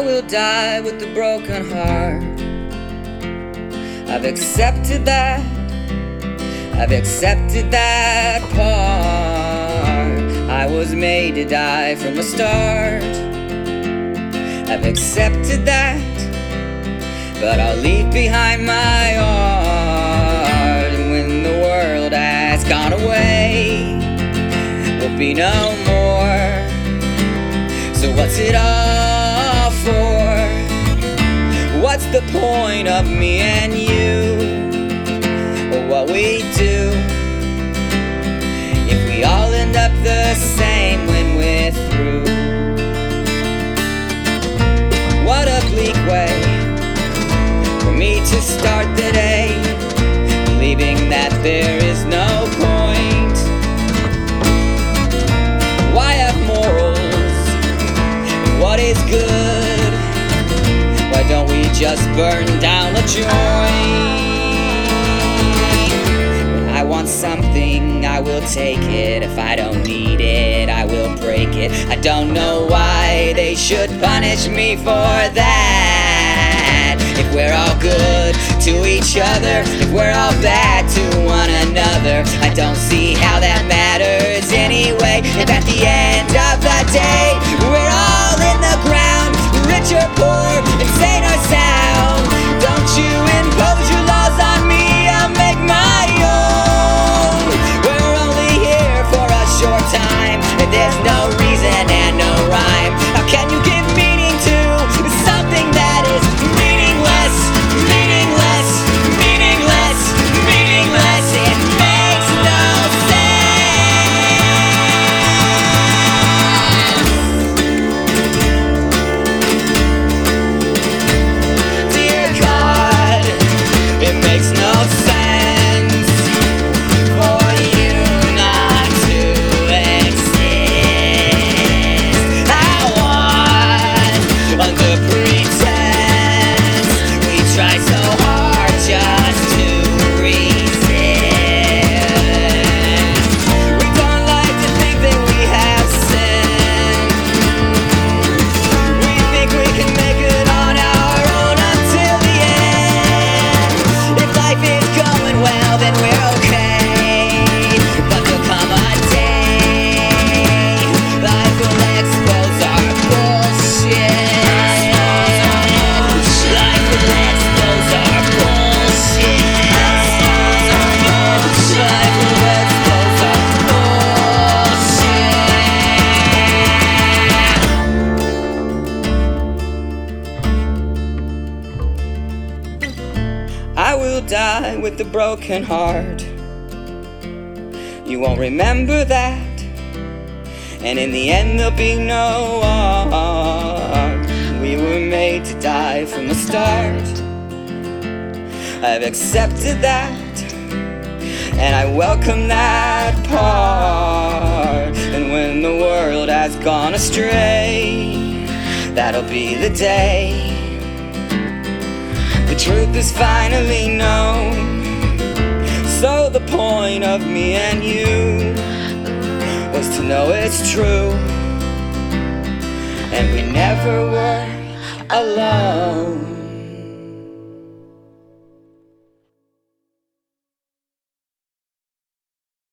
will die with a broken heart. I've accepted that. I've accepted that part. I was made to die from the start. I've accepted that, but I'll leave behind my art. And when the world has gone away, will be no more. So what's it all for? What's the point of me and you, or what we do, if we all end up the same when we're through? What a bleak way for me to start the day, believing that there is no point. Why have morals? What is good? Why don't we just burn down a joint? When I want something, I will take it. If I don't need it, I will break it. I don't know why they should punish me for that. If we're all good to each other, if we're all bad to one another, I don't see how that matters anyway. If at the end of the day we're all in the ground, rich or poor, insane or sound, don't you impose your laws on me, I'll make my own. We're only here for a short time, and there's no reason and no rhyme. How can you give meaning to something that is meaningless, meaningless, meaningless, meaningless? It makes no sense. Dear God, it makes no sense for you not to exist. I want, under pretense, we try so hard just to resist. We don't like to think that we have sinned. We think we can make it on our own until the end. If life is going well, then we're okay. But there'll come a day, life will expose our bullshit. Life will expose our bullshit. Life will expose our bullshit. I will die with a broken heart. You won't remember that, and in the end there'll be no art. We were made to die from the start. I've accepted that, and I welcome that part. And when the world has gone astray, that'll be the day the truth is finally known. So the point of me and you was to know it's true, and we never were alone.